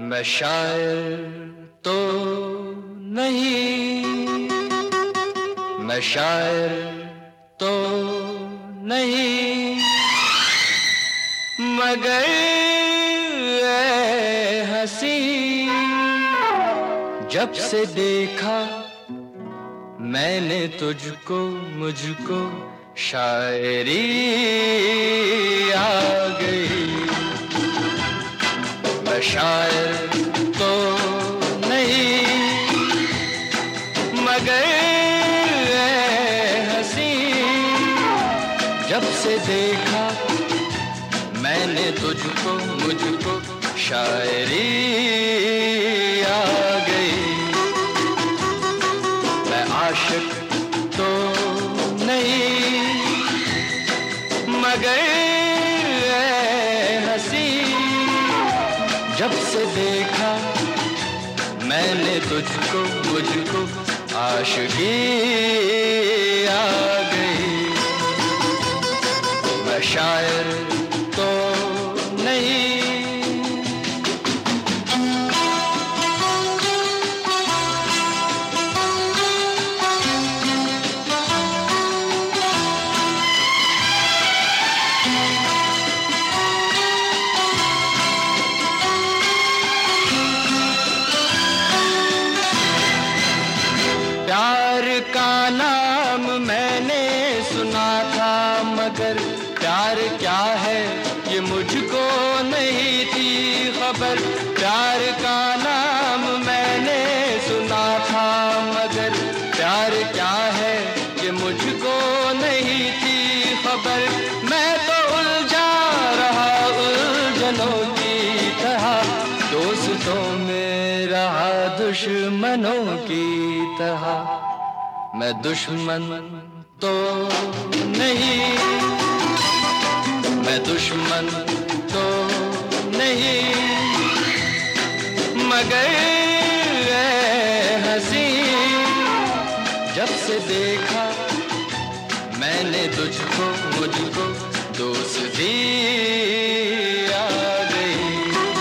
मैं शायर तो नहीं, मैं शायर तो नहीं, मगर ऐ हंसी जब से देखा मैंने तुझको, मुझको शायरी आ गई। मैं शायर तो नहीं, मगर ऐ हंसी जब से देखा मैंने तुझको, मुझको शायरी आ गई। मैं आशिक तो नहीं, मगर ऐ हंसी जब से देखा मैंने तुझको, मुझको आशिकी आ गई। मैं शायर तो नहीं। प्यार का नाम मैंने सुना था, मगर प्यार क्या है ये मुझको नहीं थी खबर। प्यार का नाम मैंने सुना था, मगर प्यार क्या है ये मुझको नहीं थी खबर। मैं तो उलझा रहा उलझनों की तरह, दोस्तों में रहा दुश्मनों की तरह। मैं दुश्मन तो नहीं, मैं दुश्मन तो नहीं, मगर ऐ हंसी जब से देखा मैंने तुझको, मुझको दोस्ती आ गई।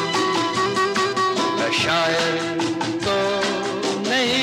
मैं शायर तो नहीं।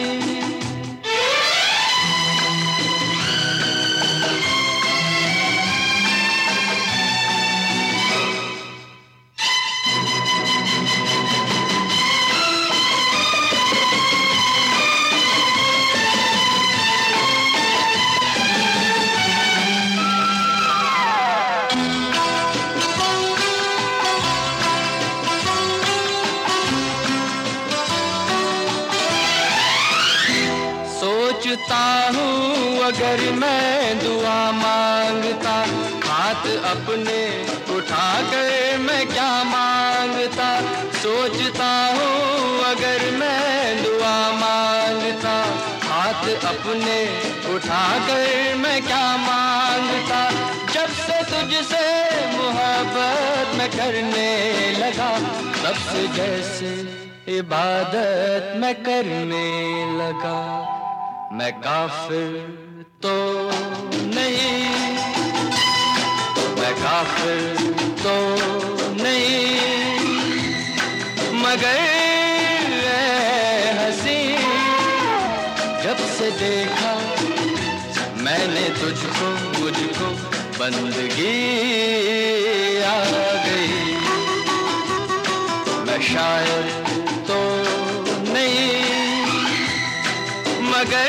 सोचता हूँ अगर मैं दुआ मांगता, हाथ अपने उठा कर मैं क्या मांगता। सोचता हूँ अगर मैं दुआ मांगता, हाथ अपने उठा कर मैं क्या मांगता। जब से तुझसे मोहब्बत मैं करने लगा, तब से जैसे इबादत मैं करने लगा। मैं काफिर तो नहीं, मैं काफिर तो नहीं, मगर ऐ हंसी जब से देखा मैंने तुझको, मुझको बंदगी आ गई। मैं शायर तो नहीं, मगर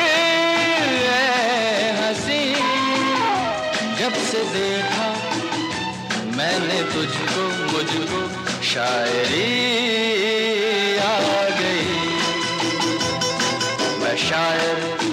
ऐ हंसी जब से देखा मैंने तुझको, मुझको शायरी आ गई। मैं शायर